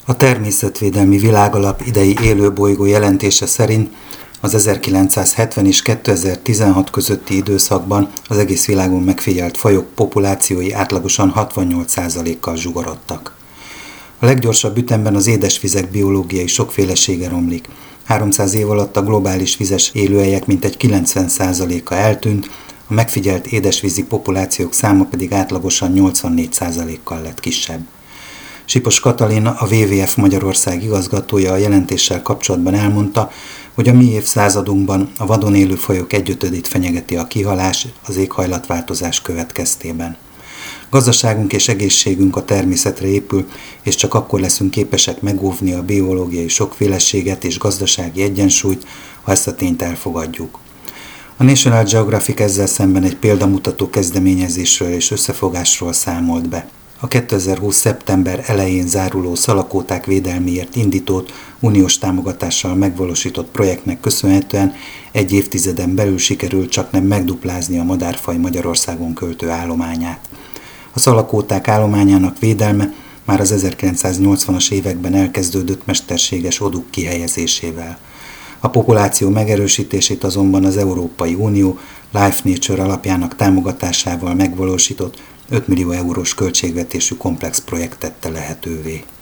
A Természetvédelmi Világalap idei élőbolygó jelentése szerint az 1970 és 2016 közötti időszakban az egész világon megfigyelt fajok populációi átlagosan 68%-kal zsugorodtak. A leggyorsabb ütemben az édesvizek biológiai sokfélesége romlik. 300 év alatt a globális vizes élőhelyek mintegy 90%-a eltűnt, a megfigyelt édesvízi populációk száma pedig átlagosan 84%-kal lett kisebb. Sipos Katalin, a WWF Magyarország igazgatója a jelentéssel kapcsolatban elmondta, hogy a mi évszázadunkban a vadon élő fajok 1/5-ét fenyegeti a kihalás az éghajlatváltozás következtében. Gazdaságunk és egészségünk a természetre épül, és csak akkor leszünk képesek megóvni a biológiai sokféleséget és gazdasági egyensúlyt, ha ezt a tényt elfogadjuk. A National Geographic ezzel szemben egy példamutató kezdeményezésről és összefogásról számolt be. A 2020. szeptember elején záruló szalakóták védelméért indított, uniós támogatással megvalósított projektnek köszönhetően egy évtizeden belül sikerült csaknem megduplázni a madárfaj Magyarországon költő állományát. A szalakóták állományának védelme már az 1980-as években elkezdődött mesterséges odúk kihelyezésével. A populáció megerősítését azonban az Európai Unió Life Nature alapjának támogatásával megvalósított 5 millió eurós költségvetésű komplex projekt tette lehetővé.